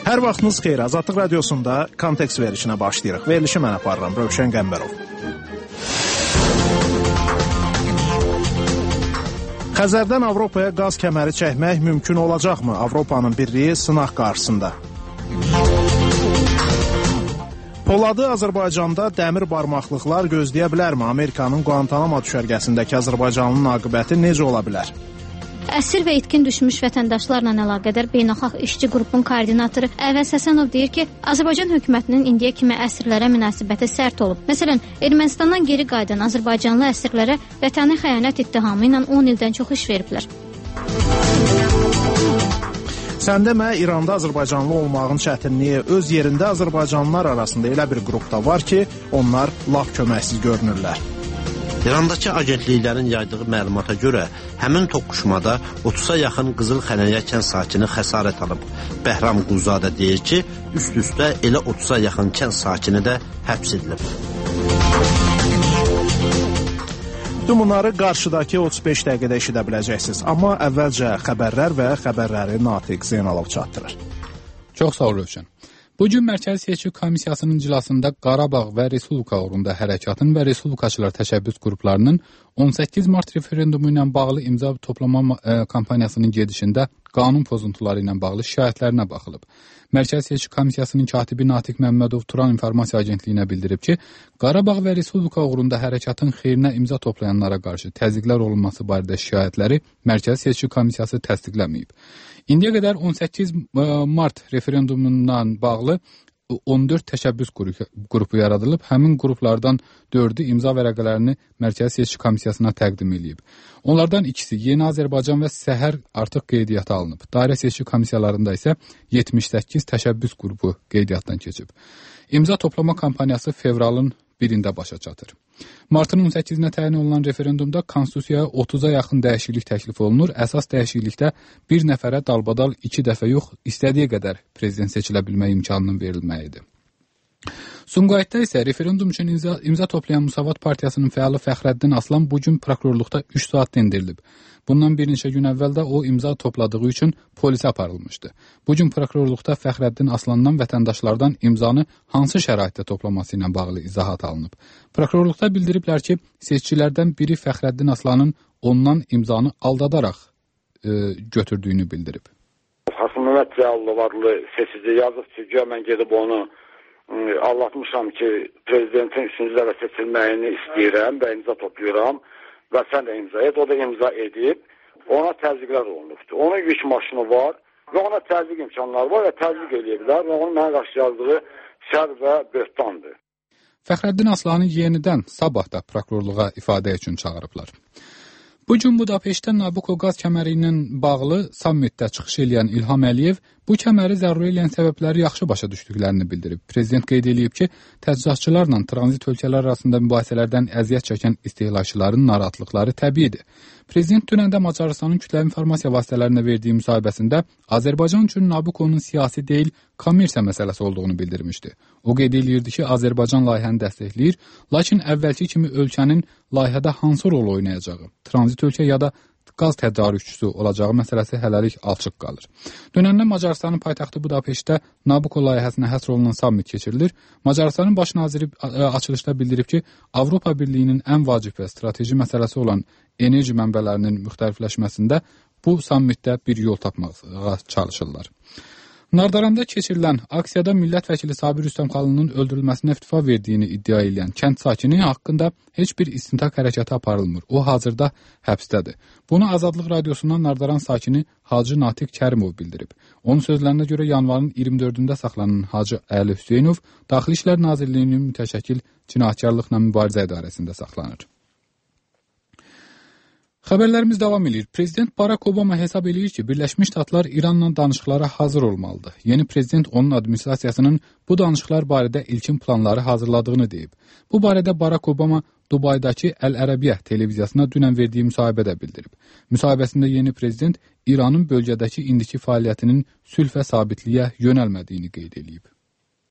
Hər vaxtınız xeyir. Azadlıq radiosunda kontekst verilişinə başlayırıq. Verilişi mən aparıram, Rövşən Qəmbərov. Xəzərdən Avropaya qaz kəməri çəkmək mümkün olacaqmı? Avropanın birliyi sınaq qarşısında. Poladı Azərbaycanda dəmir barmaqlıqlar gözləyə bilərmi? Amerikanın Guantanamo düşərgəsindəki Azərbaycanlının aqibəti necə ola bilər? Əsir və itkin düşmüş vətəndaşlarla əlaqədar beynəlxalq işçi qrupun koordinatoru Əvəz Həsənov deyir ki, Azərbaycan hökumətinin indiyə kimi əsirlərə münasibəti sərt olub. Məsələn, Ermənistandan geri qayıdan Azərbaycanlı əsirlərə vətəni xəyanət ittihamı ilə 10 ildən çox iş veriblər. Sən demə, İranda Azərbaycanlı olmağın çətinliyi öz yerində Azərbaycanlılar arasında elə bir qrupda var ki, onlar lap köməksiz görünürlər. İrandakı agentliklərin yaydığı məlumata görə həmin toqquşmada 30-a yaxın Qızıl Xənəyə kənd sakini xəsarət alıb. Bəhram Quzadə deyir ki, üst-üstə elə 30-a yaxın kənd sakini də həbs edilib. Bütün bunları qarşıdakı 35 dəqiqədə eşidə biləcəksiniz. Amma əvvəlcə xəbərlər və xəbərləri Natiq Zeynalov çatdırır. Çox sağ ol Rövşən. Bugün Mərkəzi Seçki Komissiyasının iclasında Qarabağ və Respublika uğrunda hərəkatın və Respublikaçılar təşəbbüs qruplarının 18 mart referendumu ilə bağlı imza toplama kampaniyasının gedişində qanun pozuntuları ilə bağlı şikayətlərinə baxılıb. Mərkəzi Seçki Komissiyasının katibi Natiq Məmmədov Turan İnformasiya Agentliyinə bildirib ki, Qarabağ və Respublika uğrunda hərəkatın xeyrinə imza toplayanlara qarşı təzyiqlər olunması barədə şikayətləri Mərkəzi Seçki Komissiyası təsdiqləməyib. İndiyə qədər 18 mart referendumundan bağlı 14 təşəbbüs qrupu yaradılıb. Həmin qruplardan 4-ü imza vərəqələrini Mərkəzi Seçki Komissiyasına təqdim edib. Onlardan ikisi Yeni Azərbaycan və Səhər artıq qeydiyyata alınıb. Dairə Seçki Komissiyalarında isə 78 təşəbbüs qrupu qeydiyyatdan keçib. İmza toplama kampaniyası fevralın 1-də başa çatır. Martın 18-nə təyin olunan referendumda Konstitusiyaya 30-a yaxın dəyişiklik təklif olunur. Əsas dəyişiklikdə bir nəfərə dalbadal 2 dəfə yox, istədiyi qədər prezident seçilə bilmək imkanının verilməyidir. Sumqayıtda isə referendum üçün imza toplayan Müsavat Partiyasının fəalı Fəxrəddin Aslan bugün prokurorluqda 3 saat dindirilib. Bundan bir neçə gün əvvəl də o imza topladığı üçün polisə aparılmışdı. Bugün prokurorluqda Fəxrəddin Aslandan vətəndaşlardan imzanı hansı şəraitdə toplaması ilə bağlı izahat alınıb. Prokurorluqda bildiriblər ki, seçicilərdən biri Fəxrəddin Aslanın ondan imzanı aldadaraq götürdüyünü bildirib. Hasımət Cəlilov adlı seçici yazıb ki, mən gedib onu anlatmışam ki, prezidentin 3-cü dəfə seçilməyini istəyirəm və imza toplayıram və sən də imza et. O da imza edib, ona təzyiqlər olunubdur. Onun yük maşını var və ona təzyiq imkanları var və təzyiq edə bilər və onun mənə qarşı yazdığı şər və böhtandır. Fəxrəddin Aslanı yenidən sabah da prokurorluğa ifadə üçün çağırıblar. Bugün Budapeştdə Nabucco qaz kəməri ilə bağlı sammitdə çıxış edən İlham Əliyev bu kəməri zəruri eləyən səbəbləri yaxşı başa düşdüklərini bildirib. Prezident qeyd edib ki, təchizatçılarla tranzit ölkələr arasında mübahisələrdən əziyyət çəkən istehlakçıların narahatlıqları təbiidir. Prezident dünəndə Macarıstanın kütləvi informasiya vasitələrinə verdiyi müsahibəsində Azərbaycan üçün Nabucco'nun siyasi deyil, kommersiya məsələsi olduğunu bildirmişdi. O qeyd edirdi ki, Azərbaycan layihəni dəstəkləyir, lakin əvvəlki kimi ölkənin layihədə hansı rol oynayacağı, tranzit ölkə ya da qaz tədarükçüsü olacağı məsələsi hələlik alçıq qalır. Dünəndə Macarıstanın paytaxtı Budapeştdə Nabucco layihəsinə həsr olunan sammit keçirilir. Macarıstanın baş naziri açılışda bildirib ki, Avropa Birliyinin ən vacib və strateji məsələsi olan enerji mənbələrinin müxtəlifləşməsində bu sammitdə bir yol tapmağa çalışırlar. Nardaranda keçirilən aksiyada millət vəkili Sabir Rüstəmxanlının öldürülməsinə iftifa verdiyini iddia edən kənd sakini haqqında heç bir istintaq hərəkatı aparılmır. O hazırda həbsdədir. Bunu Azadlıq Radiosundan Nardaran sakini Hacı Natiq Kərimov bildirib. Onun sözlərinə görə yanvarın 24-də saxlanan Hacı Əli Hüseynov Daxili İşlər Nazirliyinin mütəşəkkil cinayətkarlıqla mübarizə idarəsində saxlanır. Xəbərlərimiz davam edir. Prezident Barack Obama hesab edir ki, Birləşmiş Ştatlar İranla danışıqlara hazır olmalıdır. Yeni prezident onun administrasiyasının bu danışıqlar barədə ilkin planları hazırladığını deyib. Bu barədə Barack Obama Dubaydakı Əl-Ərəbiyyə televiziyasına dünən verdiyi müsahibədə bildirib. Müsahibəsində yeni prezident İranın bölgədəki indiki fəaliyyətinin sülh və sabitliyə yönəlmədiyini qeyd edib.